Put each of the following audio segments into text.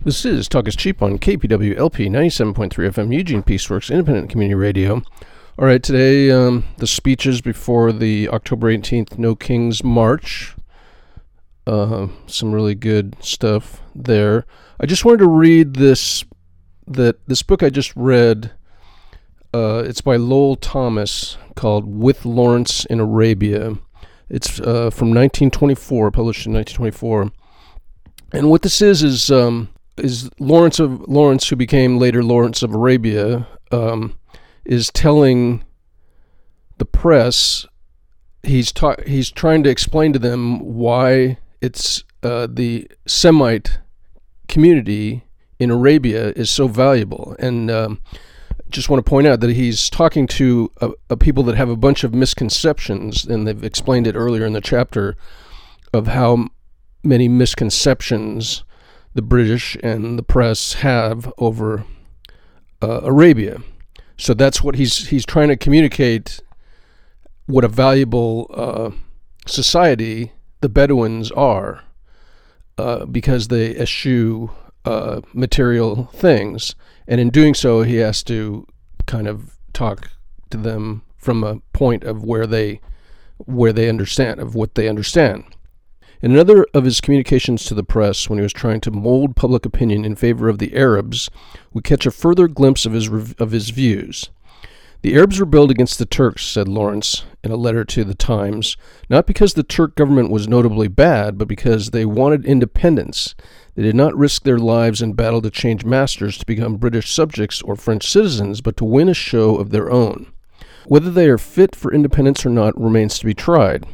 This is Talk is Cheap on KPWLP 97.3 FM, Eugene Peaceworks, Independent Community Radio. All right, today, the speeches before the October 18th No Kings March. Some really good stuff there. I just wanted to read this book I just read. It's by Lowell Thomas, called With Lawrence in Arabia. It's from 1924, published in 1924. And what this is Lawrence, who became later Lawrence of Arabia, is telling the press, he's trying to explain to them why it's the Semite community in Arabia is so valuable. And just want to point out that he's talking to a people that have a bunch of misconceptions, and they've explained it earlier in the chapter of how many misconceptions the British and the press have over Arabia. So that's what he's trying to communicate, what a valuable society the Bedouins are, because they eschew material things. And in doing so, he has to kind of talk to them from a point of where they understand, of what they understand. In another of his communications to the press, when he was trying to mold public opinion in favor of the Arabs, we catch a further glimpse of his views. The Arabs rebelled against the Turks, said Lawrence in a letter to the Times, not because the Turk government was notably bad, but because they wanted independence. They did not risk their lives in battle to change masters to become British subjects or French citizens, but to win a show of their own. Whether they are fit for independence or not remains to be tried.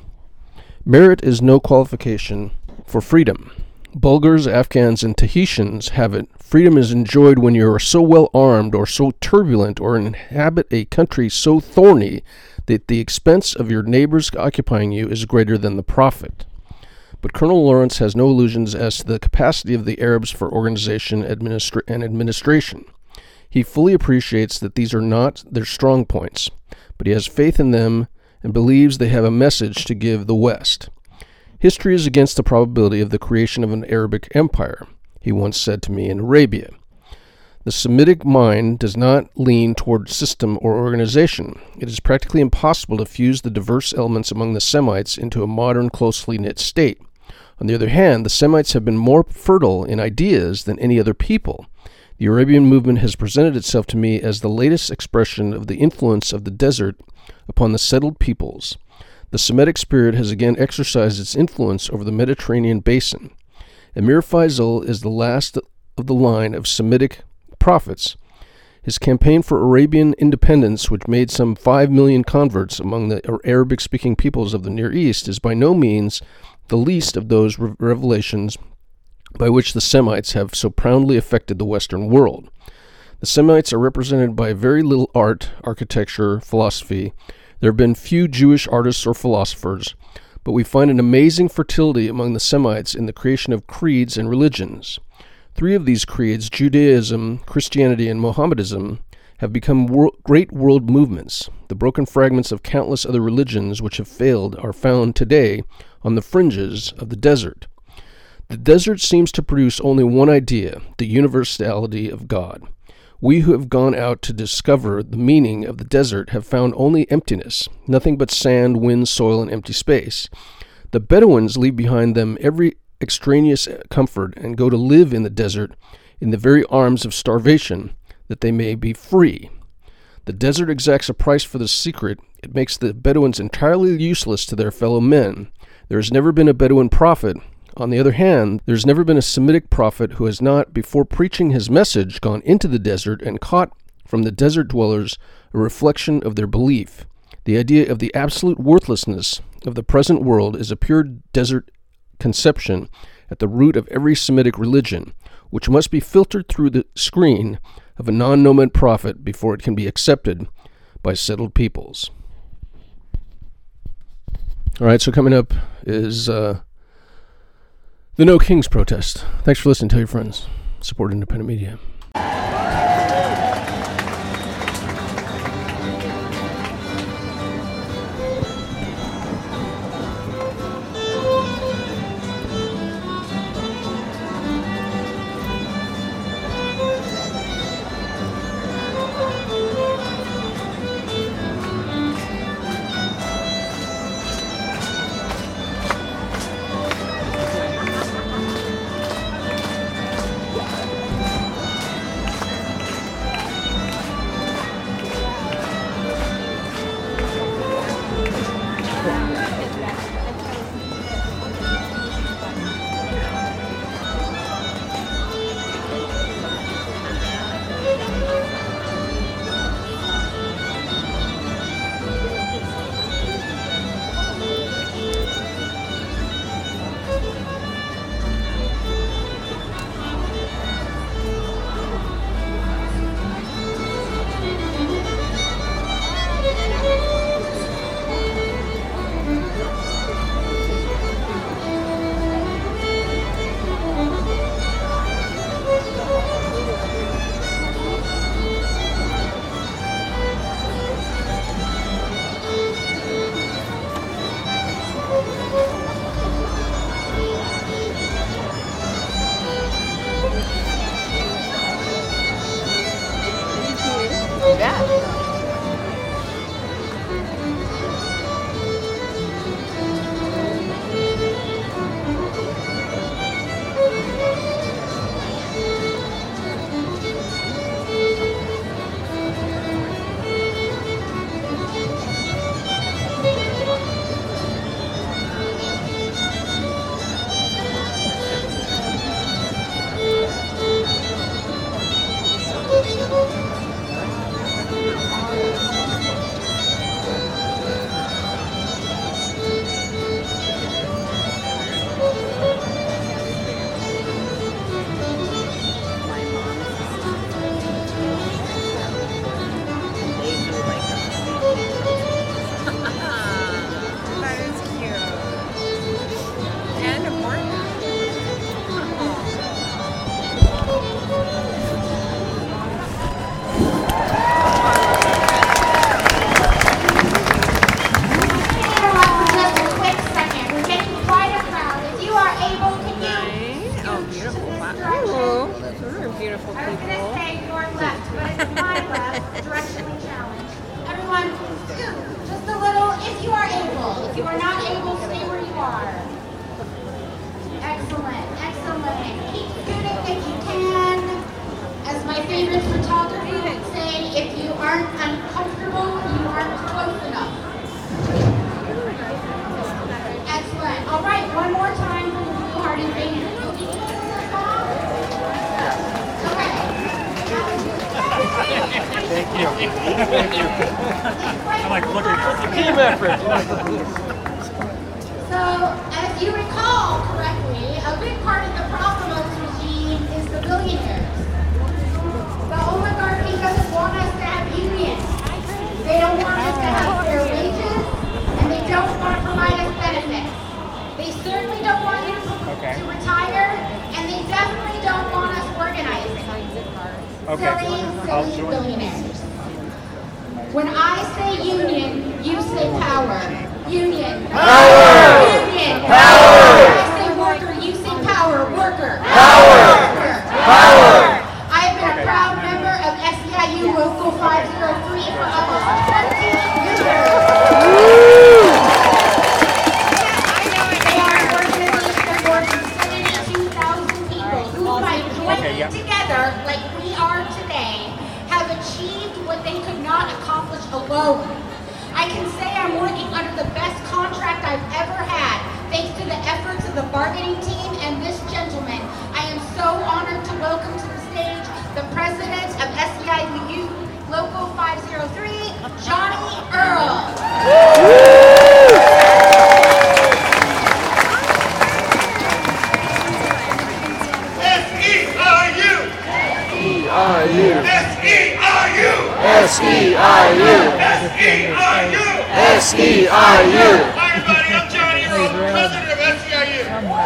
Merit is no qualification for freedom. Bulgars, Afghans, and Tahitians have it. Freedom is enjoyed when you are so well armed or so turbulent or inhabit a country so thorny that the expense of your neighbors occupying you is greater than the profit. But Colonel Lawrence has no illusions as to the capacity of the Arabs for organization and administration. He fully appreciates that these are not their strong points, but he has faith in them and believes they have a message to give the West. History is against the probability of the creation of an Arabic empire, he once said to me in Arabia. The Semitic mind does not lean toward system or organization. It is practically impossible to fuse the diverse elements among the Semites into a modern, closely knit state. On the other hand, the Semites have been more fertile in ideas than any other people. The Arabian movement has presented itself to me as the latest expression of the influence of the desert upon the settled peoples. The Semitic spirit has again exercised its influence over the Mediterranean basin. Emir Faisal is the last of the line of Semitic prophets. His campaign for Arabian independence, which made some 5 million converts among the Arabic-speaking peoples of the Near East, is by no means the least of those revelations by which the Semites have so proudly affected the Western world. The Semites are represented by very little art, architecture, philosophy. There have been few Jewish artists or philosophers, but we find an amazing fertility among the Semites in the creation of creeds and religions. 3 of these creeds, Judaism, Christianity, and Mohammedanism, have become great world movements. The broken fragments of countless other religions which have failed are found today on the fringes of the desert. The desert seems to produce only one idea, the universality of God. We who have gone out to discover the meaning of the desert have found only emptiness, nothing but sand, wind, soil, and empty space. The Bedouins leave behind them every extraneous comfort and go to live in the desert in the very arms of starvation, that they may be free. The desert exacts a price for the secret. It makes the Bedouins entirely useless to their fellow men. There has never been a Bedouin prophet. On the other hand, there's never been a Semitic prophet who has not, before preaching his message, gone into the desert and caught from the desert dwellers a reflection of their belief. The idea of the absolute worthlessness of the present world is a pure desert conception at the root of every Semitic religion, which must be filtered through the screen of a non-nomad prophet before it can be accepted by settled peoples. All right, so coming up is the No Kings protest. Thanks for listening. Tell your friends. Support independent media. beautiful I was people. going to say your left, but it's my left, directionally challenged. Everyone, scoot just a little if you are able. If you are not able, stay where you are. Excellent, excellent. Keep scooting if you can. As my favorite photographer would say, if you aren't uncomfortable, you aren't close enough. Excellent. All right, one more time for the Blue Hearted Band. Thank you. Thank you. I like looking at it. Team effort. So, as you recall correctly, a big part of the problem of this regime is the billionaires. The oligarchy doesn't want us to have unions. They don't want us to have fair wages, and they don't want to provide us benefits. They certainly don't want you to retire, and they definitely don't want us organizing. Silly billionaires. When I say union, you say power. Union. Power! Union. Power! When I say worker, you say power. Worker. Power! Worker. Power! I have been a proud member of SEIU Local 503 for almost 20 years. They are an organization of more than 72,000 people who, by joining together like we are today, have achieved what they could not accomplish alone. I can say I'm working under the best contract I've ever had, thanks to the efforts of the bargaining team and this gentleman. I am so honored to welcome to the stage the president of SEIU Local 503, Johnny Earl. SEIU! Hi everybody, I'm Johnny Earl, president of SEIU.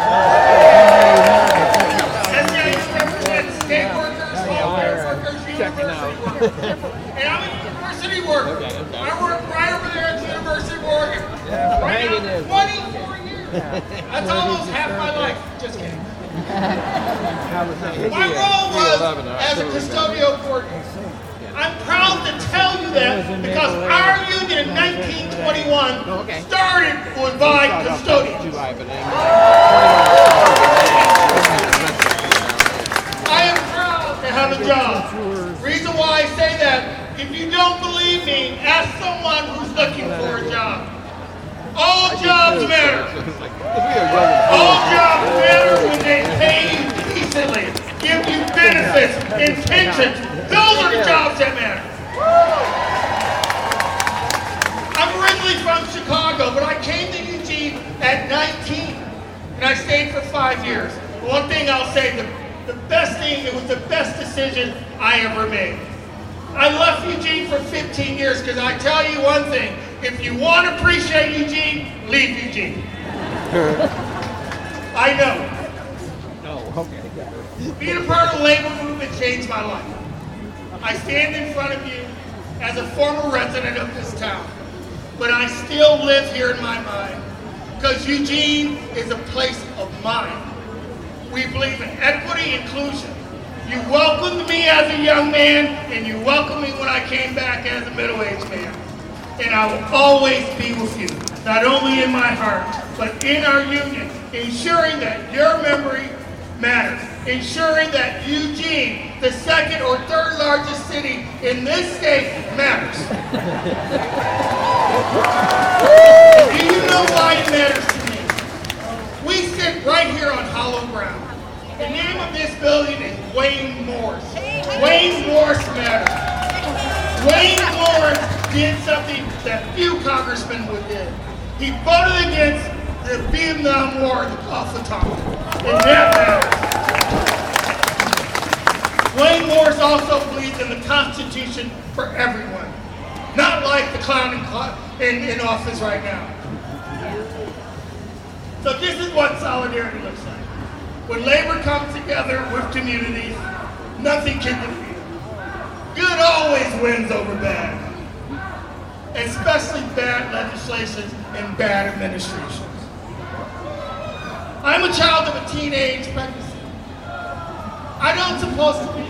SEIU represents state workers, welfare workers, university workers. And I'm a university worker. I work right over there at the University of Oregon. Right now, 24 years. That's almost half my life. Just kidding. My role was as a custodial coordinator. I'm proud to tell you that because our union in 1921 started with by custodians. I am proud to have a job. Reason why I say that, if you don't believe me, ask someone who's looking for a job. All jobs matter. All jobs matter when they pay you decently, give you benefits and pensions. Those are the jobs that matter. I'm originally from Chicago, but I came to Eugene at 19, and I stayed for 5 years. One thing I'll say, the best thing, it was the best decision I ever made. I left Eugene for 15 years because I tell you one thing, if you want to appreciate Eugene, leave Eugene. I know. No, okay. Being a part of the labor movement changed my life. I stand in front of you as a former resident of this town, but I still live here in my mind because Eugene is a place of mine. We believe in equity, inclusion. You welcomed me as a young man, and you welcomed me when I came back as a middle-aged man. And I will always be with you, not only in my heart, but in our union, ensuring that your memory matters, ensuring that Eugene, the second or third largest city in this state, matters. Do you know why it matters to me? We sit right here on hollow ground. The name of this building is Wayne Morse. Wayne Morse matters. Wayne Morse did something that few congressmen would do. He voted against the Vietnam War off the top. And that matters. Wayne Morse also believes in the Constitution for everyone. Not like the clown in office right now. So this is what solidarity looks like. When labor comes together with communities, nothing can defeat it. Good always wins over bad. Especially bad legislation and bad administrations. I'm a child of a teenage pregnancy. I don't supposed to be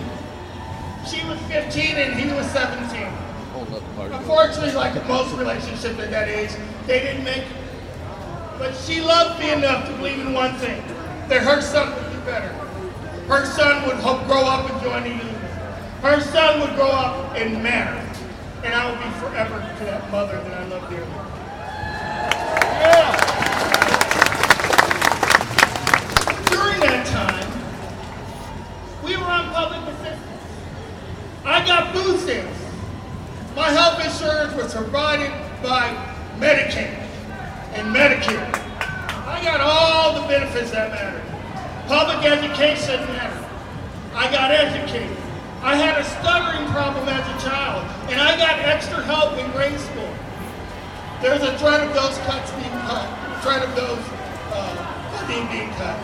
She was 15 and he was 17. Unfortunately, like most relationships at that age, they didn't make it. But she loved me enough to believe in one thing, that her son would do better. Her son would grow up and join the union. Her son would grow up and marry. And I will be forever to that mother that I love dearly. Yeah. During that time, we were on public assistance. I got food stamps. My health insurance was provided by Medicaid and Medicare. I got all the benefits that mattered. Public education mattered. I got educated. I had a stuttering problem as a child, and I got extra help in grade school. There's a thread of those cuts being cut, a thread of those funding being cut.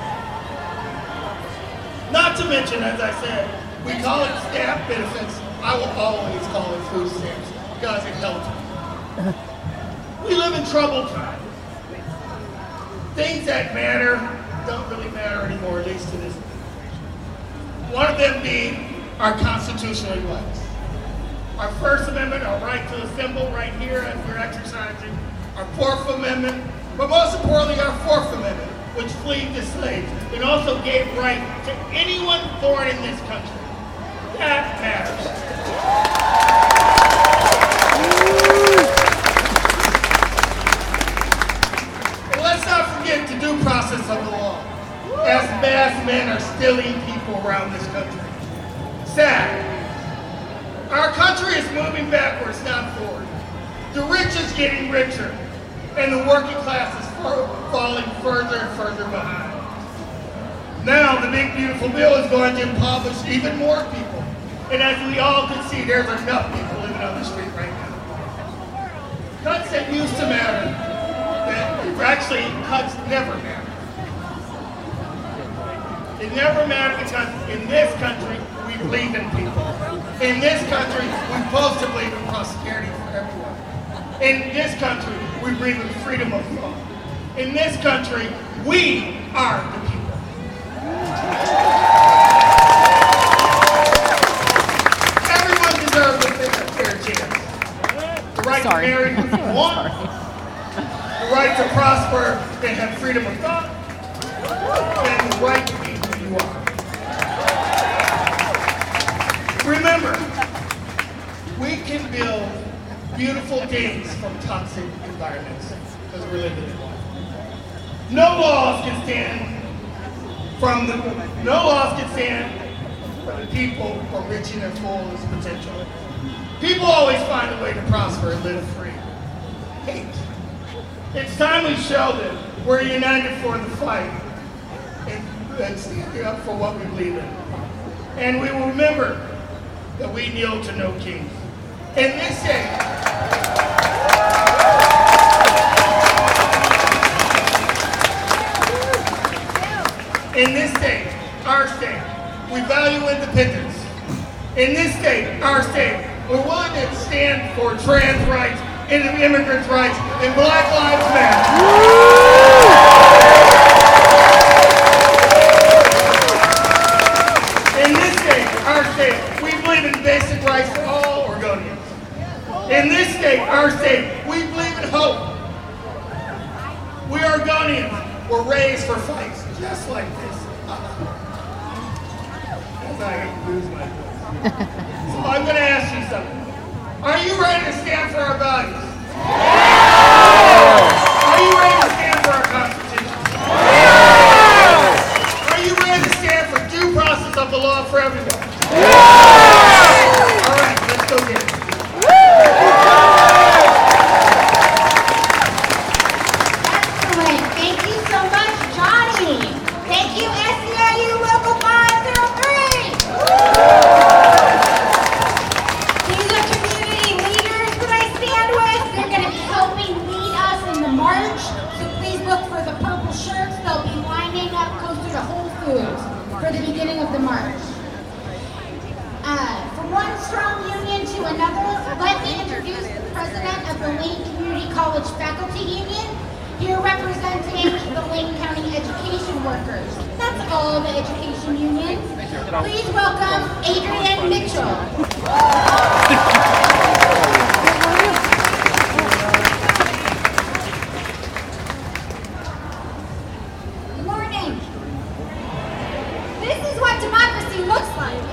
Not to mention, as I said, we call it staff benefits. I will always call it food stamps because it helped me. We live in troubled times. Things that matter don't really matter anymore, at least to this day. One of them being our constitutional rights. Our First Amendment, our right to assemble right here as we're exercising. Our Fourth Amendment, but most importantly our Fourth Amendment, which freed the slaves and also gave right to anyone born in this country. That matters. And let's not forget the due process of the law, as masked men are stealing people around this country. Sad. Our country is moving backwards, not forward. The rich is getting richer, and the working class is falling further and further behind. Now, the big beautiful bill is going to impoverish even more people. And as we all can see, there's enough people living on the street right now. Cuts that used to matter, that actually cuts never matter. It never mattered because in this country, we believe in people. In this country, we're supposed to believe in prosperity for everyone. In this country, we believe in freedom of thought. In this country, we are the people. Everyone deserves a fair chance. The right to marry who you want, the right to prosper and have freedom of thought, and the right to be who you are. Remember, we can build beautiful things from toxic environments because we're living in one. No laws can stand for the people from reaching their fullest potential. People always find a way to prosper and live free. Hate. It's time we show them we're united for the fight and standing up for what we believe in. And we will remember that we kneel to no king. In this state, our state, we value independence. In this state, our state, we're willing to stand for trans rights, immigrants' rights, and Black Lives Matter. In this state, our state, we believe in basic rights for all Oregonians. In this state, our state, we believe in hope. We Oregonians were raised for fights just like this. As I lose my voice. So I'm going to ask you something. Are you ready to stand for our values? Are you ready to stand for our Constitution? Are you ready to stand for due process of the law for everyone? All right, let's go get it. Excellent. Thank you so much, Johnny. Thank you, SEIU Local 503. These are community leaders that I stand with. They're going to be helping lead us in the march. So please look for the purple shirts. They'll be lining up closer to Whole Foods for the beginning of the march. From one strong union to another, let me introduce the president of the Lane Community College Faculty Union, here representing the Lane County education workers. That's all the education unions. Please welcome Adrian Mitchell. Good morning. This is what democracy looks like.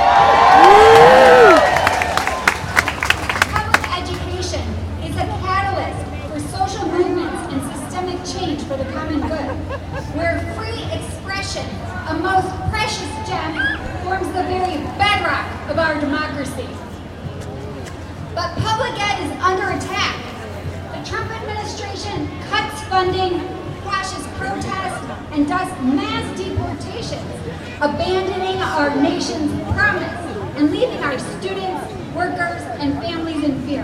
Public education is a catalyst for social movements and systemic change for the common good, where free expression, a most precious gem, forms the very bedrock of our democracy. But public ed is under attack. The Trump administration cuts funding, quashes protests, and does mass deportations, abandoning our nation's promise and leaving our students, workers, and families in fear.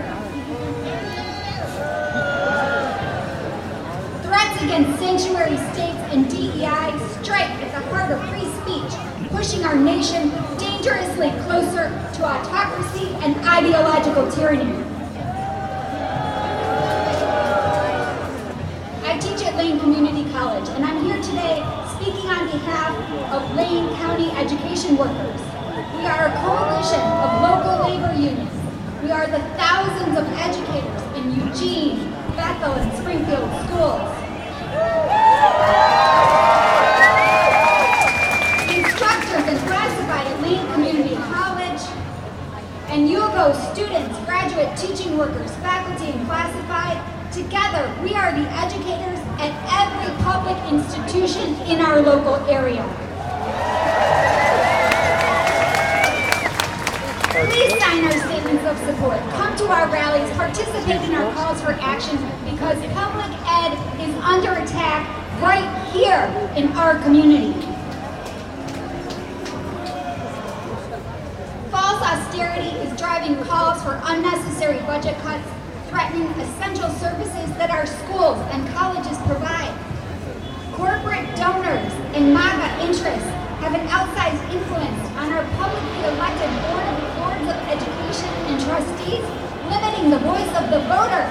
Threats against sanctuary states and DEI strike at the heart of free speech, pushing our nation dangerously closer to autocracy and ideological tyranny. I teach at Lane Community College, and I'm here today speaking on behalf of Lane County education workers. We are a coalition of local labor unions. We are the thousands of educators in Eugene, Bethel, and Springfield schools. Instructors and classified at Lane Community College, and UofO students, graduate teaching workers, faculty, and classified. Together, we are the educators at every public institution in our local area. Please sign our statements of support. Come to our rallies, participate in our calls for action, because public ed is under attack right here in our community. False austerity is driving calls for unnecessary budget cuts, threatening essential services that our schools and colleges provide. Corporate donors and MAGA interests have an outsized influence on our publicly elected boards of education and trustees, limiting the voice of the voters.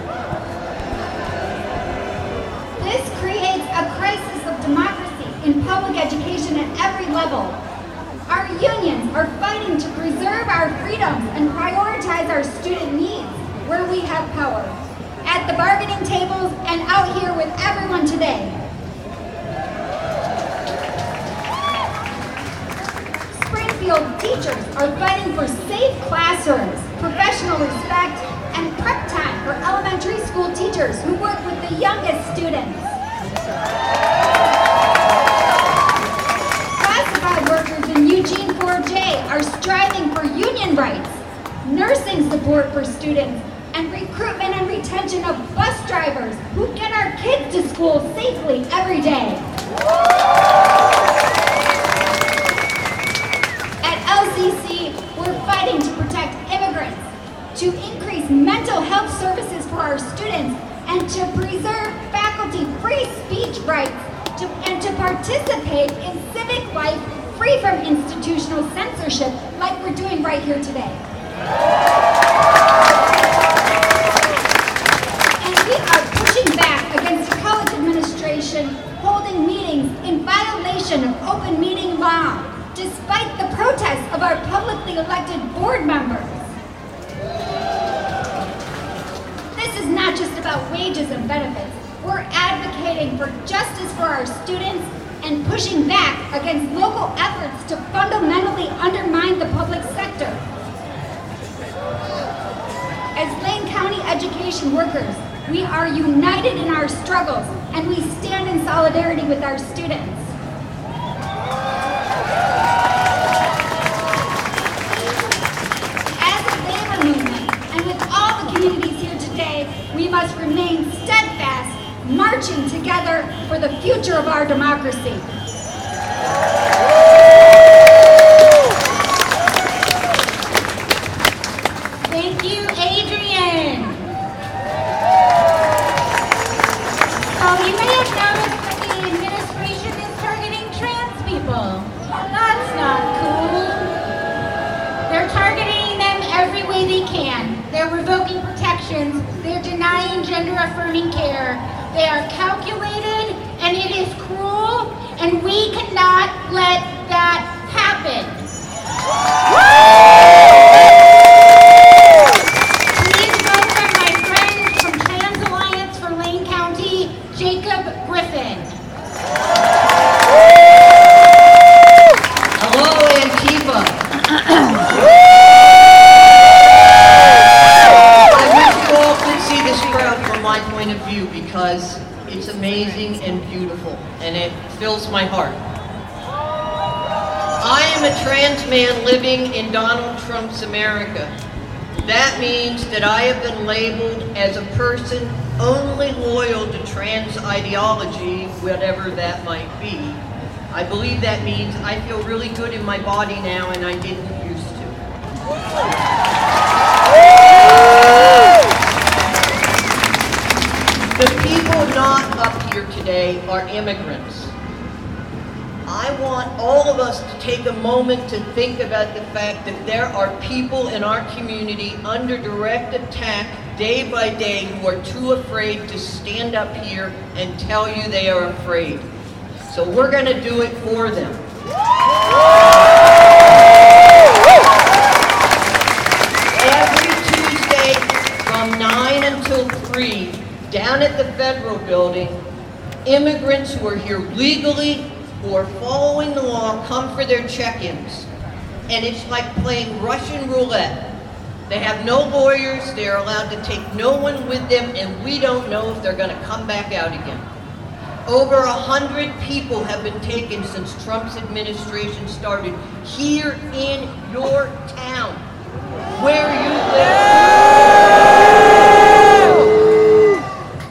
This creates a crisis of democracy in public education at every level. Our unions are fighting to preserve our freedoms and prioritize our student needs where we have power, at the bargaining tables and out here with everyone today. Springfield teachers are fighting for safe classrooms, professional respect, and prep time for elementary school teachers who work with the youngest students. Classified workers in Eugene 4J are striving for union rights, nursing support for students, and recruitment and retention of bus drivers who get our kids to school safely every day. At LCC, we're fighting to protect immigrants, to increase mental health services for our students, and to preserve faculty free speech rights, and to participate in civic life free from institutional censorship like we're doing right here today. We are pushing back against the college administration holding meetings in violation of open meeting law, despite the protests of our publicly elected board members. This is not just about wages and benefits. We're advocating for justice for our students and pushing back against local efforts to fundamentally undermine the public sector. As Lane County education workers, we are united in our struggles, and we stand in solidarity with our students. As a labor movement, and with all the communities here today, we must remain steadfast, marching together for the future of our democracy. Thank you, Adrian. So you may have noticed that the administration is targeting trans people. That's not cool. They're targeting them every way they can. They're revoking protections. They're denying gender-affirming care. They are calculated, and it is cruel, and we cannot let that happen. trans man living in Donald Trump's America. That means that I have been labeled as a person only loyal to trans ideology, whatever that might be. I believe that means I feel really good in my body now, and I didn't used to. The people not up here today are immigrants. I want all of us to take a moment to think about the fact that there are people in our community under direct attack day by day who are too afraid to stand up here and tell you they are afraid. So we're going to do it for them. Every Tuesday from 9 until 3, down at the Federal Building, immigrants who are here legally, who are following the law, come for their check-ins. And it's like playing Russian roulette. They have no lawyers, they're allowed to take no one with them, and we don't know if they're going to come back out again. Over 100 people have been taken since Trump's administration started here in your town, where you live.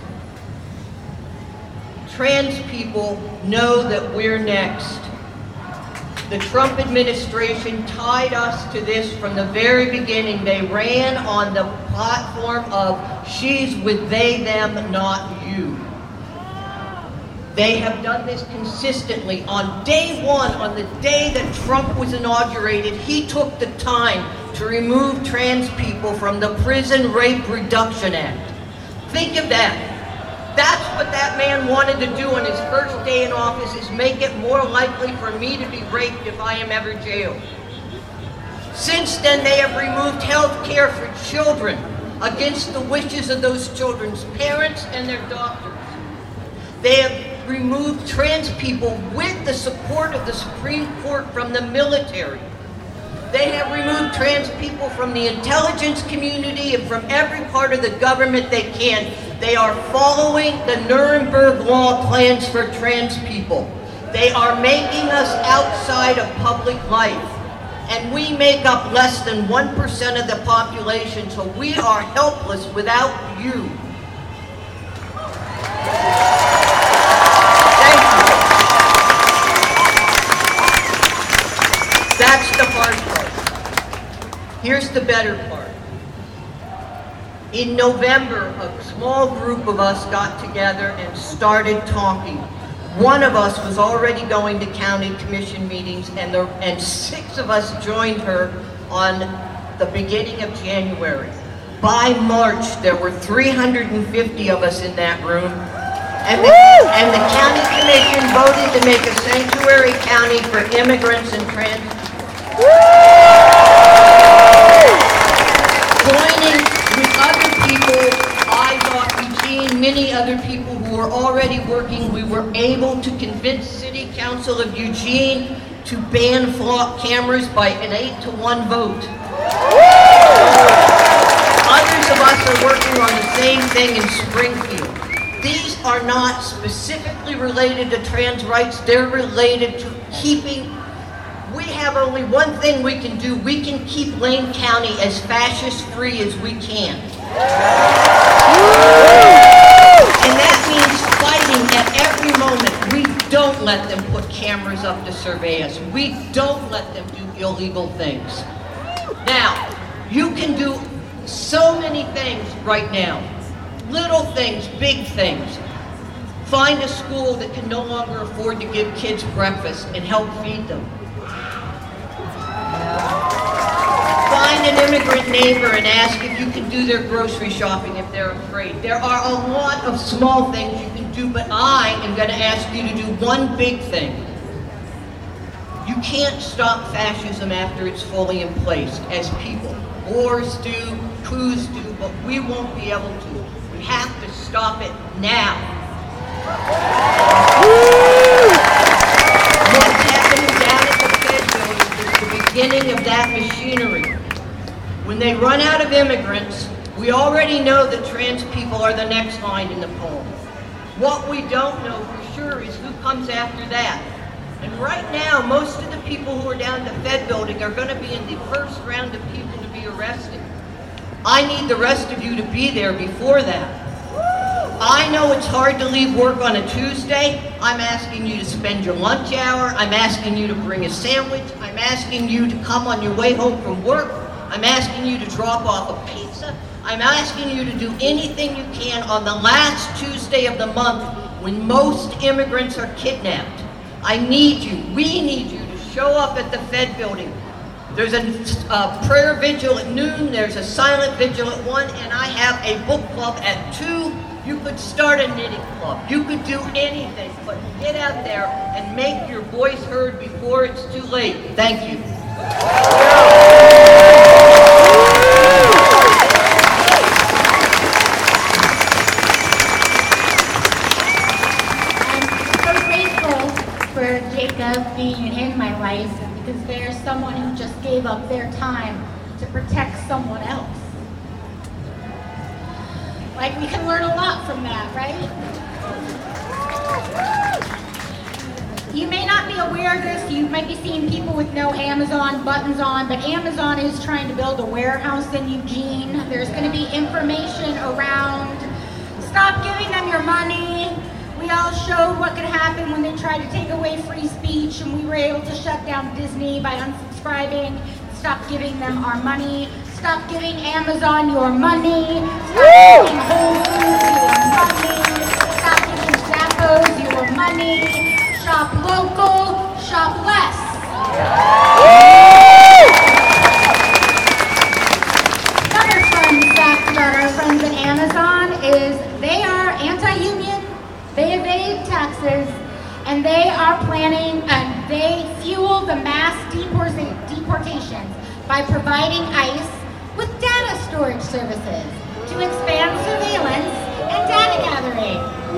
Trans people know that we're next. The Trump administration tied us to this from the very beginning. They ran on the platform of she's with they, them, not you. They have done this consistently. On day one, on the day that Trump was inaugurated, he took the time to remove trans people from the Prison Rape Reduction Act. Think of that. That's what that man wanted to do on his first day in office, is make it more likely for me to be raped if I am ever jailed. Since then, they have removed health care for children against the wishes of those children's parents and their doctors. They have removed trans people with the support of the Supreme Court from the military. They have removed trans people from the intelligence community and from every part of the government they can. They are following the Nuremberg Law plans for trans people. They are making us outside of public life. And we make up less than 1% of the population, so we are helpless without you. Thank you. That's the hard part. Here's the better part. In November, a small group of us got together and started talking. One of us was already going to county commission meetings, and 6 of us joined her on the beginning of January. By March, there were 350 of us in that room, and the county commission voted to make a sanctuary county for immigrants and trans people. Joining with other people, I thought Eugene, many other people who were already working, we were able to convince City Council of Eugene to ban flock cameras by an 8-to-1 vote. Others of us are working on the same thing in Springfield. These are not specifically related to trans rights, they're related to keeping. We have only one thing we can do. We can keep Lane County as fascist-free as we can. And that means fighting at every moment. We don't let them put cameras up to survey us. We don't let them do illegal things. Now, you can do so many things right now. Little things, big things. Find a school that can no longer afford to give kids breakfast and help feed them. Find an immigrant neighbor and ask if you can do their grocery shopping if they're afraid. There are a lot of small things you can do, but I am going to ask you to do one big thing. You can't stop fascism after it's fully in place, as people. Wars do, coups do, but we won't be able to. We have to stop it now. What's happening down at the Fed building is the beginning of that machinery. When they run out of immigrants, we already know that trans people are the next line in the poll. What we don't know for sure is who comes after that. And right now, most of the people who are down at the Fed building are going to be in the first round of people to be arrested. I need the rest of you to be there before that. I know it's hard to leave work on a Tuesday. I'm asking you to spend your lunch hour. I'm asking you to bring a sandwich. I'm asking you to come on your way home from work. I'm asking you to drop off a pizza. I'm asking you to do anything you can on the last Tuesday of the month when most immigrants are kidnapped. I need you, we need you to show up at the Fed building. There's a prayer vigil at noon, there's a silent vigil at 1, and I have a book club at 2. You could start a knitting club. You could do anything, but get out there and make your voice heard before it's too late. Thank you. Jacob being in my life, because there's someone who just gave up their time to protect someone else. Like, we can learn a lot from that, right? You may not be aware of this, you might be seeing people with no Amazon buttons on, but Amazon is trying to build a warehouse in Eugene. There's going to be information around, stop giving them your money. We all showed what could happen when they tried to take away free speech, and we were able to shut down Disney by unsubscribing. Stop giving them our money. Stop giving Amazon your money. Stop giving Whole Foods your money. Stop giving Zappos your money. Shop local, shop less. Another fun fact about our friends at Amazon is they are anti-union. They evade taxes, and they are planning, and they fuel the mass deportations by providing ICE with data storage services to expand surveillance and data gathering.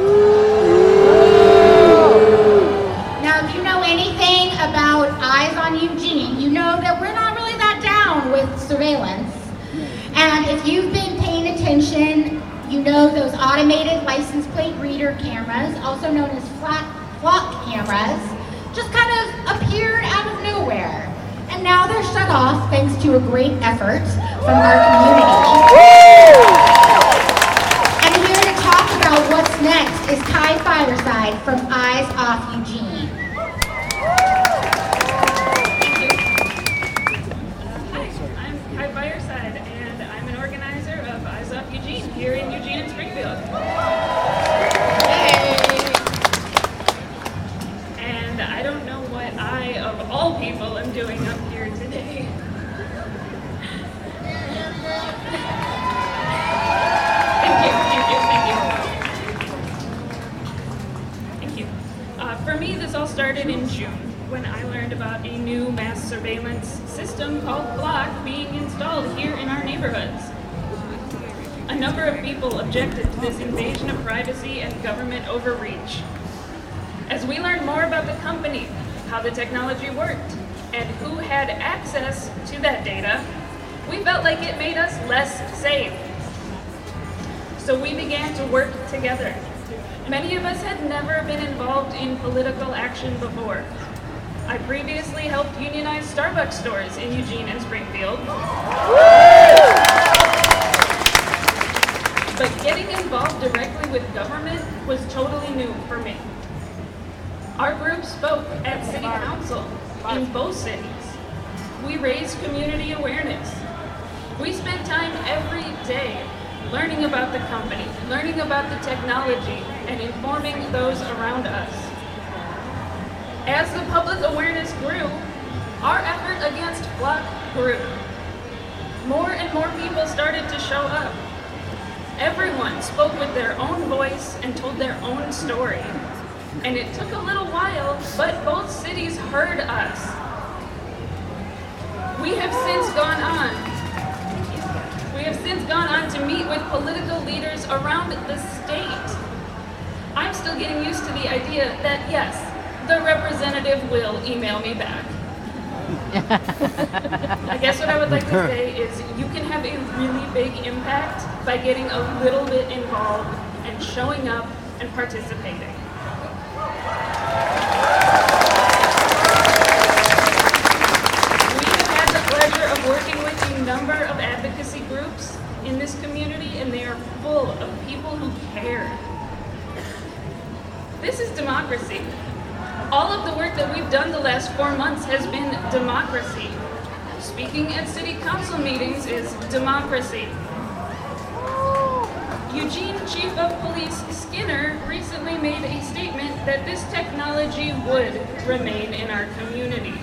Now, if you know anything about Eyes on Eugene, you know that we're not really that down with surveillance. And if you've been paying attention, you know those automated license plate reader cameras, also known as flock cameras, just kind of appeared out of nowhere. And now they're shut off thanks to a great effort from our community. And here to talk about what's next is Kai Fireside from Eyes Off Eugene. Hi, I'm Kai Fireside, and I'm an organizer of Eyes Off Eugene here in Eugene and Springfield. Yay! And I don't know what I, of all people, am doing up here today. Thank you. For me, this all started in June, when I learned about a new mass surveillance system called Flock being installed here in our neighborhoods. A number of people objected to this invasion of privacy and government overreach. As we learned more about the company, how the technology worked, and who had access to that data, we felt like it made us less safe. So we began to work together. Many of us had never been involved in political action before. I previously helped unionize Starbucks stores in Eugene and Springfield. But getting involved directly with government was totally new for me. Our group spoke at City Council in both cities. We raised community awareness. We spent time every day learning about the company, learning about the technology, and informing those around us. As the public awareness grew, our effort against Flock grew. More and more people started to show up. Everyone spoke with their own voice and told their own story. And it took a little while, but both cities heard us. We have since gone on to meet with political leaders around the state. I'm still getting used to the idea that, yes, the representative will email me back. I guess what I would like to say is you can have a really big impact by getting a little bit involved and showing up and participating. in this community, and they are full of people who care. This is democracy. All of the work that we've done the last 4 months has been democracy. Speaking at city council meetings is democracy. Eugene Chief of Police Skinner recently made a statement that this technology would remain in our community.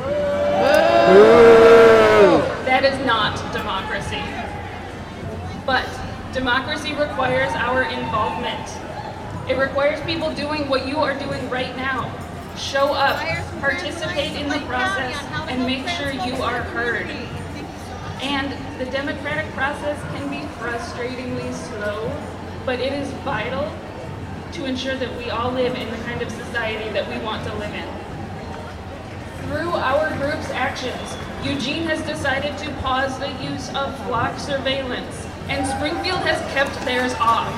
That is not democracy. But democracy requires our involvement. It requires people doing what you are doing right now. Show up, participate in the process, and make sure you are heard. And the democratic process can be frustratingly slow, but it is vital to ensure that we all live in the kind of society that we want to live in. Through our group's actions, Eugene has decided to pause the use of flock surveillance, and Springfield has kept theirs off.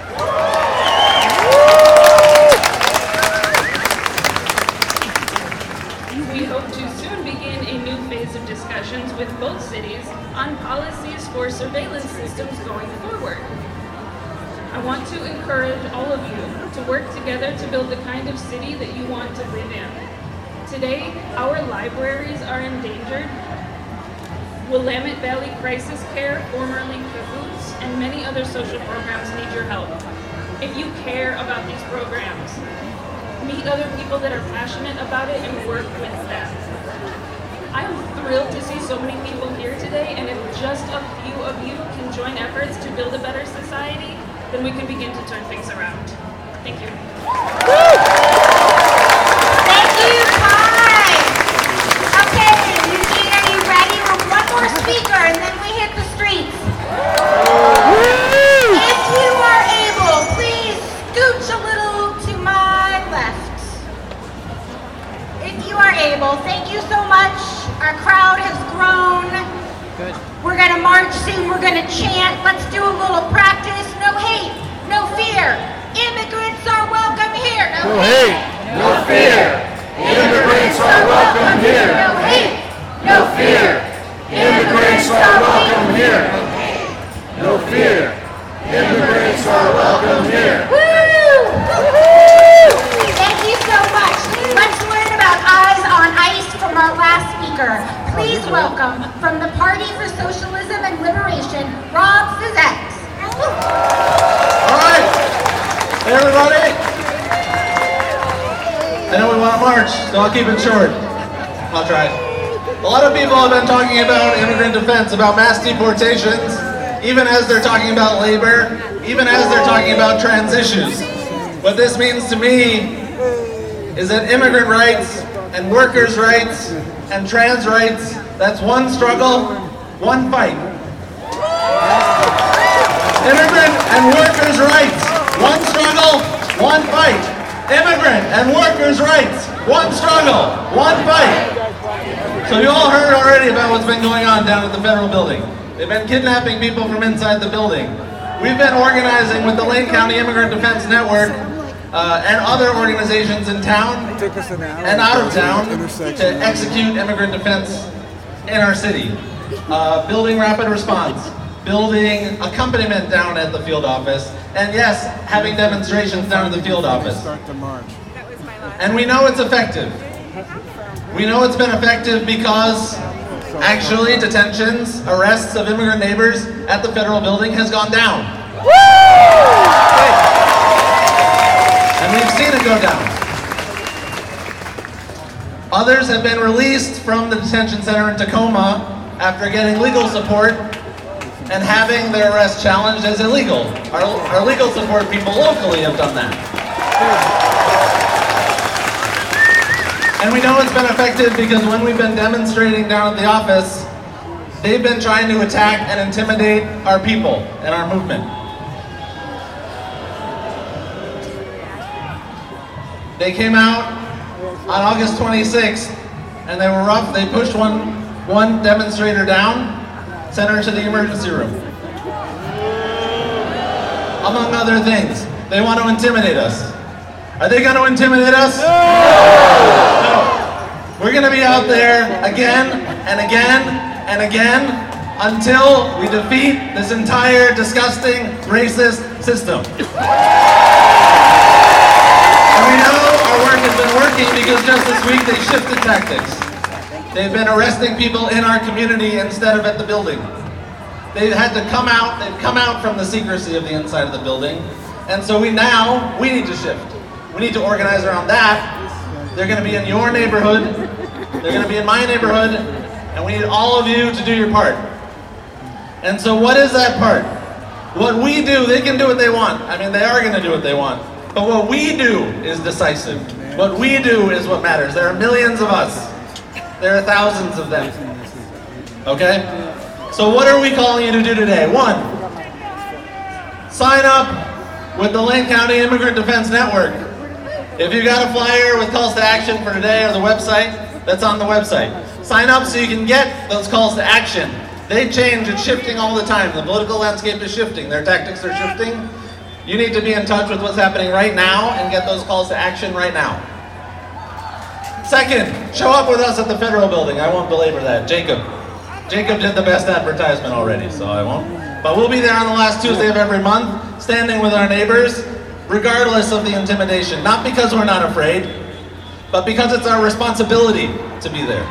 We hope to soon begin a new phase of discussions with both cities on policies for surveillance systems going forward. I want to encourage all of you to work together to build the kind of city that you want to live in. Today, our libraries are endangered. Willamette Valley Crisis Care, formerly Cahoots, and many other social programs need your help. If you care about these programs, meet other people that are passionate about it and work with them. I'm thrilled to see so many people here today, and if just a few of you can join efforts to build a better society, then we can begin to turn things around. Thank you. Thank you, Kai. Okay, Eugene, are you ready? One more speaker, and then we hit the streets. If you are able, please scooch a little to my left. If you are able, thank you so much. Our crowd has grown. Good. We're gonna march soon, we're gonna chant. Let's do a little practice. No hate, no fear. Immigrants are welcome here. No hate, no fear. Immigrants are welcome here. No hate, No fear. Immigrants are welcome here. No fear. Immigrants are welcome here. Woo! Thank you so much. Let's learn about Eyes on Ice from our last speaker. Please welcome, from the Party for Socialism and Liberation, Rob Zizek. All right. Hey, everybody. I know we want to march, so I'll keep it short. I'll try. A lot of people have been talking about immigrant defense, about mass deportations, even as they're talking about labor, even as they're talking about trans issues. What this means to me is that immigrant rights and workers' rights and trans rights, that's one struggle, one fight. Immigrant and workers' rights, one struggle, one fight. Immigrant and workers' rights, one struggle, one fight. So you all heard already about what's been going on down at the federal building. They've been kidnapping people from inside the building. We've been organizing with the Lane County Immigrant Defense Network and other organizations in town and out of town to execute immigrant defense in our city. Building rapid response, building accompaniment down at the field office, and yes, having demonstrations down at the field office. And we know it's effective. We know it's been effective because actually detentions, arrests of immigrant neighbors at the federal building has gone down. And we've seen it go down. Others have been released from the detention center in Tacoma after getting legal support and having their arrest challenged as illegal. Our legal support people locally have done that. And we know it's been effective because when we've been demonstrating down at the office, they've been trying to attack and intimidate our people and our movement. They came out on August 26th and they were rough. They pushed one demonstrator down, sent her to the emergency room. Among other things, they want to intimidate us. Are they going to intimidate us? No. We're going to be out there again and again and again until we defeat this entire disgusting, racist system. And we know our work has been working because just this week they shifted tactics. They've been arresting people in our community instead of at the building. They've had to come out, they've come out from the secrecy of the inside of the building. And so we need to shift. We need to organize around that. They're gonna be in your neighborhood, they're gonna be in my neighborhood, and we need all of you to do your part. And so what is that part? What we do, they can do what they want. I mean, they are gonna do what they want. But what we do is decisive. What we do is what matters. There are millions of us. There are thousands of them. Okay? So what are we calling you to do today? 1, sign up with the Lane County Immigrant Defense Network. If you got a flyer with calls to action for today or the website, that's on the website. Sign up so you can get those calls to action. They change, it's shifting all the time. The political landscape is shifting, their tactics are shifting. You need to be in touch with what's happening right now and get those calls to action right now. 2nd, show up with us at the Federal Building. I won't belabor that. Jacob did the best advertisement already, so I won't. But we'll be there on the last Tuesday of every month, standing with our neighbors, regardless of the intimidation. Not because we're not afraid, but because it's our responsibility to be there.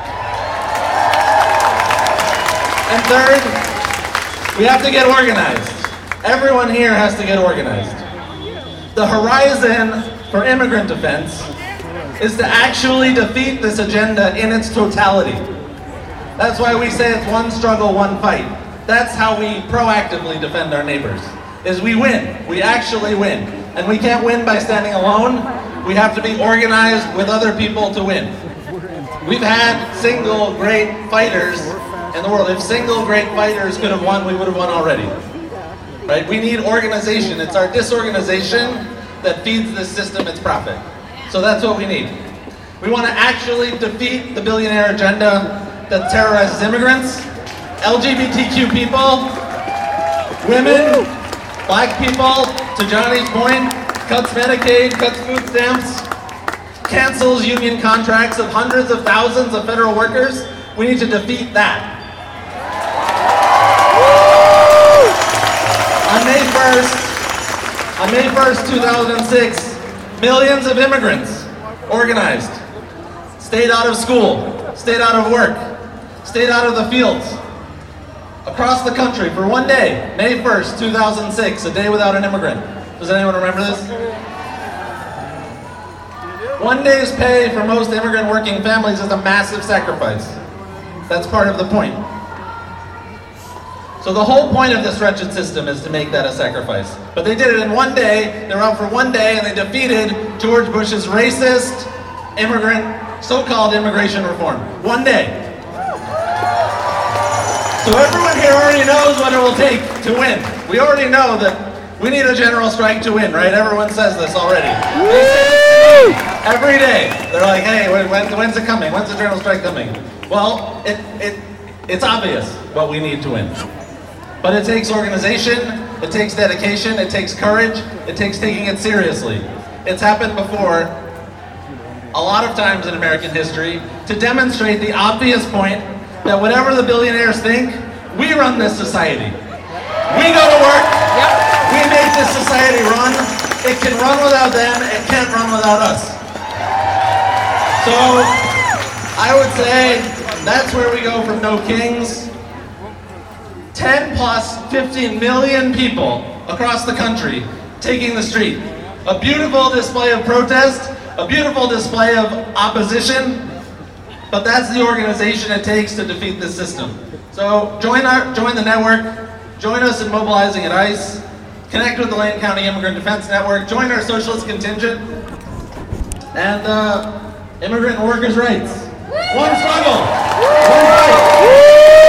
And 3rd, we have to get organized. Everyone here has to get organized. The horizon for immigrant defense is to actually defeat this agenda in its totality. That's why we say it's one struggle, one fight. That's how we proactively defend our neighbors, is we win. We actually win. And we can't win by standing alone. We have to be organized with other people to win. We've had single great fighters in the world. If single great fighters could have won, we would have won already. Right? We need organization. It's our disorganization that feeds this system its profit. So that's what we need. We want to actually defeat the billionaire agenda that terrorizes immigrants, LGBTQ people, women, black people, to Johnny's point, cuts Medicaid, cuts food stamps, cancels union contracts of hundreds of thousands of federal workers. We need to defeat that. On May 1st, 2006, millions of immigrants organized, stayed out of school, stayed out of work, stayed out of the fields, across the country for one day, May 1st, 2006, a day without an immigrant. Does anyone remember this? One day's pay for most immigrant working families is a massive sacrifice. That's part of the point. So the whole point of this wretched system is to make that a sacrifice. But they did it in one day, they were out for one day, and they defeated George Bush's racist so-called immigration reform. One day. So everyone here already knows what it will take to win. We already know that we need a general strike to win, right? Everyone says this already. They say this every day. They're like, hey, when's it coming? When's the general strike coming? Well, it's obvious what we need to win. But it takes organization, it takes dedication, it takes courage, it takes taking it seriously. It's happened before, a lot of times in American history, to demonstrate the obvious point that whatever the billionaires think, we run this society. We go to work, we make this society run. It can run without them, it can't run without us. So, I would say, that's where we go from No Kings. 10 plus 15 million people across the country taking the street. A beautiful display of protest, a beautiful display of opposition, but that's the organization it takes to defeat this system. So join the network, join us in mobilizing at ICE, connect with the Lane County Immigrant Defense Network, join our socialist contingent, and immigrant and workers' rights. One struggle, one fight.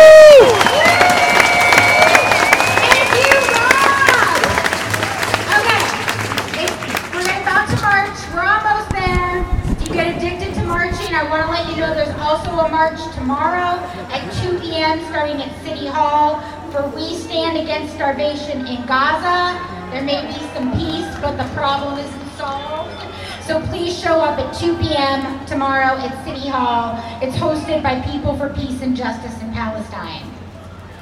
I want to let you know there's also a march tomorrow at 2 p.m. starting at City Hall for We Stand Against Starvation in Gaza. There may be some peace, but the problem isn't solved. So please show up at 2 p.m. tomorrow at City Hall. It's hosted by People for Peace and Justice in Palestine.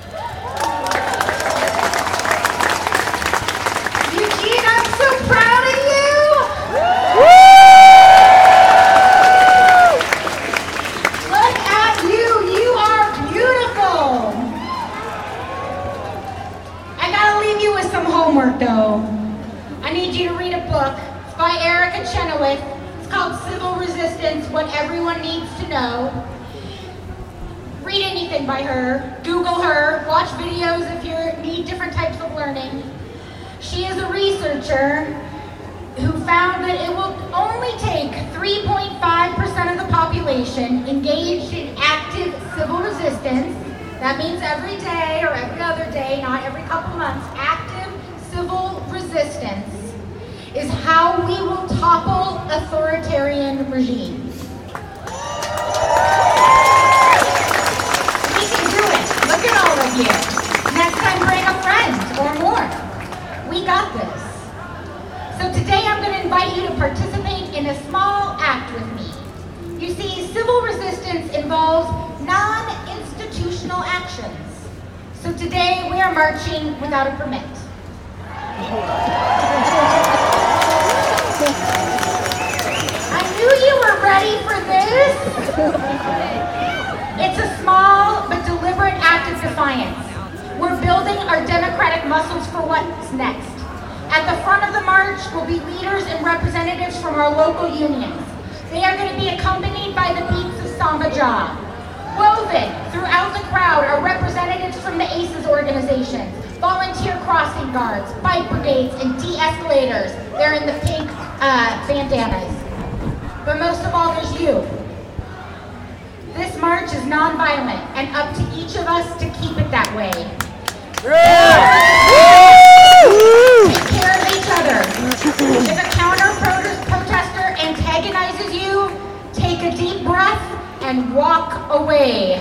Civil Resistance, What Everyone Needs to Know. Read anything by her, Google her, watch videos if you need different types of learning. She is a researcher who found that it will only take 3.5% of the population engaged in active civil resistance. That means every day or every other day, not every couple months. Active civil resistance is how we will topple authoritarian regimes. We can do it. Look at all of you. Next time, bring a friend or more. We got this. So today I'm going to invite you to participate in a small act with me. You see, civil resistance involves non-institutional actions. So today we are marching without a permit. I knew you were ready for this. It's a small but deliberate act of defiance. We're building our democratic muscles for what's next. At the front of the march will be leaders and representatives from our local unions. They are going to be accompanied by the beats of Samba Ja. Woven throughout the crowd are representatives from the ACES organizations, volunteer crossing guards, bike brigades, and de-escalators. They're in the pink bandanas. But most of all, there's you. This march is non-violent, and up to each of us to keep it that way. Take care of each other. If a counter-protester antagonizes you, take a deep breath and walk away.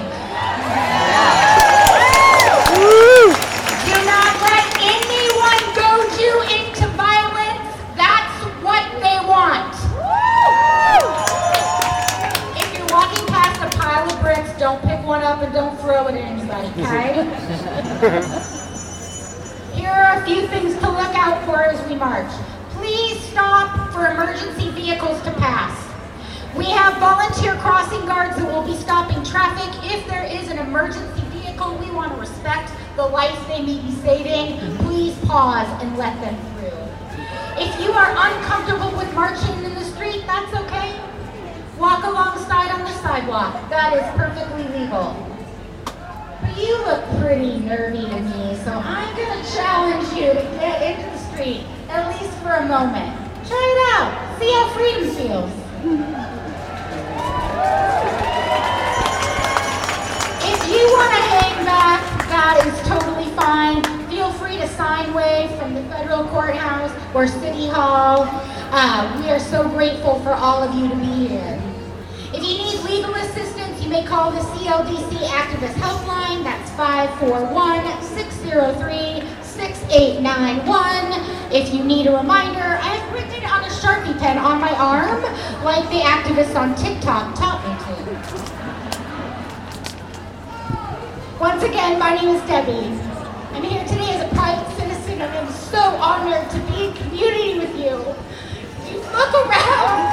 Do not let anyone goad you into violence. That's what they want. If you're walking past a pile of bricks, don't pick one up and don't throw it at anybody, okay? Here are a few things to look out for as we march. Please stop for emergency vehicles to pass. We have volunteer crossing guards that will be stopping traffic. If there is an emergency vehicle, we want to respect the life they may be saving. Please pause and let them through. If you are uncomfortable with marching in the street, that's okay. Walk alongside on the sidewalk. That is perfectly legal. But you look pretty nerdy to me, so I'm going to challenge you to get into the street, at least for a moment. Try it out. See how freedom feels. If you want to hang back, that is totally fine. Feel free to sign wave from the federal courthouse or City Hall. We are so grateful for all of you to be here. If you need legal assistance, you may call the CLDC Activist Helpline. That's 541-603-6891. If you need a reminder, I have written it on a Sharpie pen on my arm, like the activists on TikTok taught me to. Once again, my name is Debbie. I'm here today as a private citizen, and I'm so honored to be in community with you. You look around.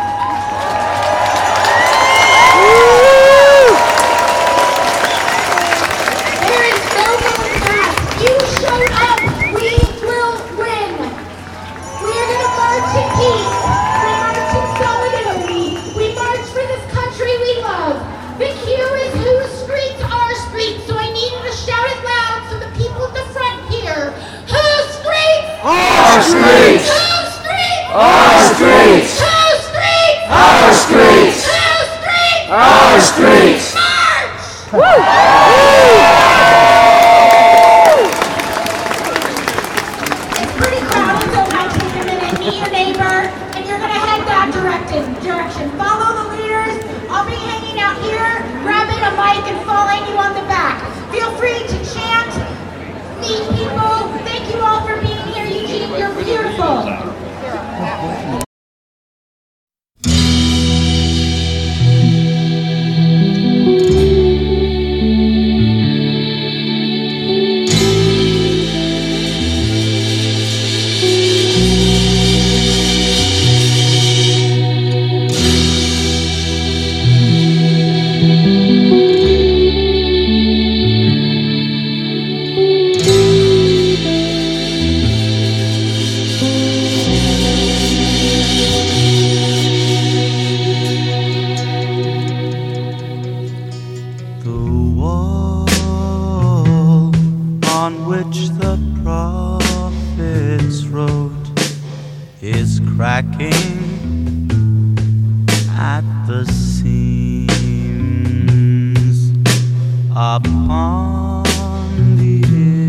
There is no going back. You showed up. We will win. We are going to march in peace. We march in solidarity. We march for this country we love. The cue is whose streets are streets. So I need you to shout it loud so the people at the front hear. Whose streets? Our streets. Whose streets? Our streets. Whose streets? Our streets. Whose streets? Our streets. March! It's pretty crowded, so it might take a minute. Meet your neighbor, and you're going to head that direction. Follow the leaders. I'll be hanging out here, grabbing a mic and following you on the back. Feel free to chant, meet people. Thank you all for being here, Eugene. You're beautiful. cracking at the seams upon the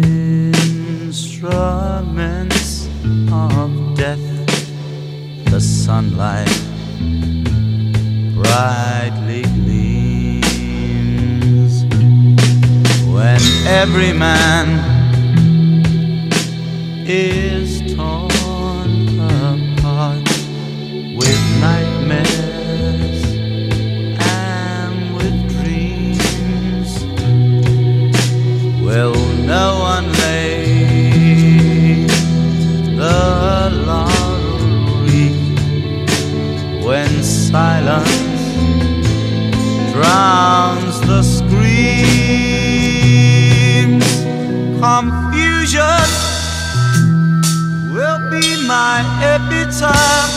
instruments of death. The sunlight brightly gleams when every man is torn apart with nightmares and with dreams. Will no one lay the laurel wreath when silence drowns the screams? Confusion will be my epitaph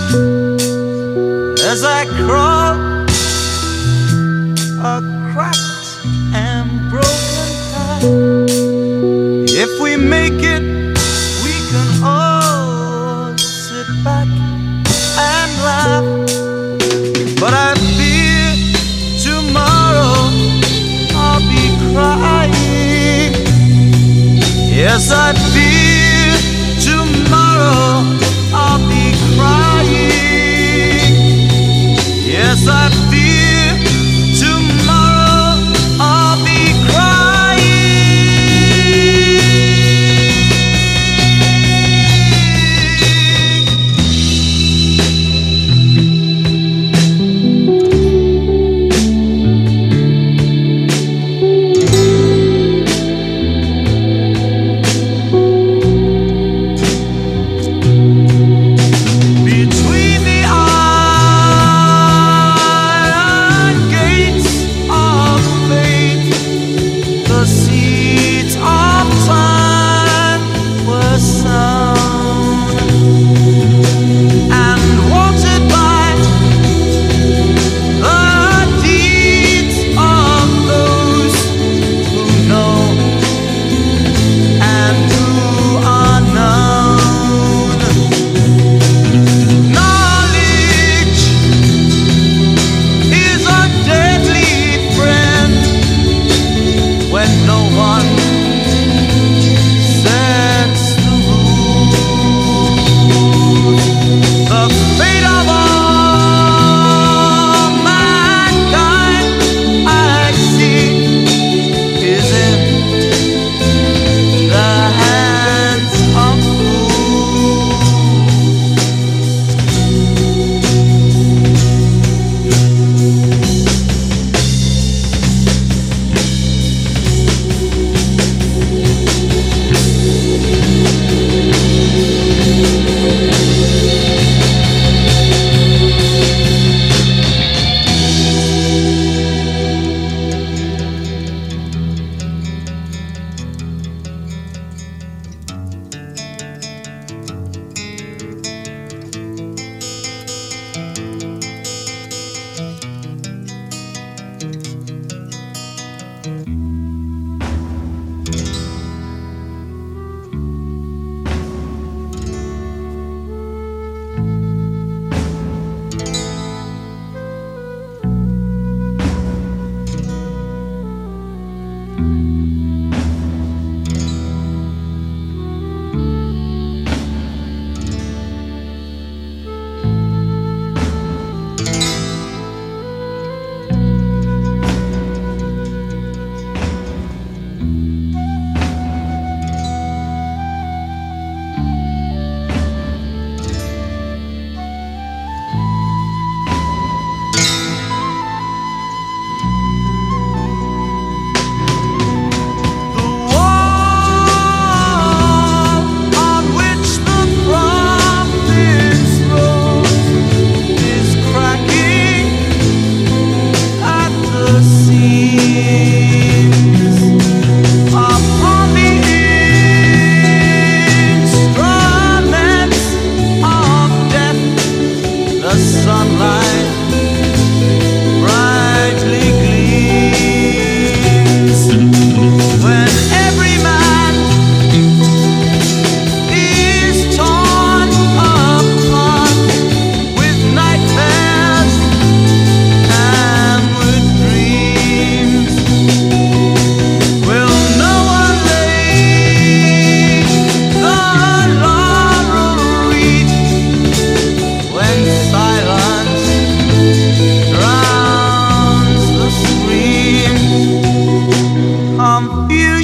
as I crawl a cracked and broken path. If we make it, we can all sit back and laugh. But I fear tomorrow I'll be crying. Yes, I fear tomorrow I'll be crying. Yes, I fear tomorrow I'll be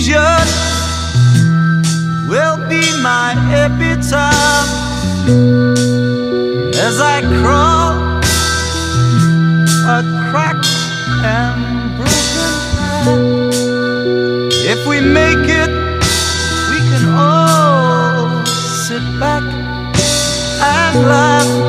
confusion will be my epitaph as I crawl a cracked and broken path. If we make it, we can all sit back and laugh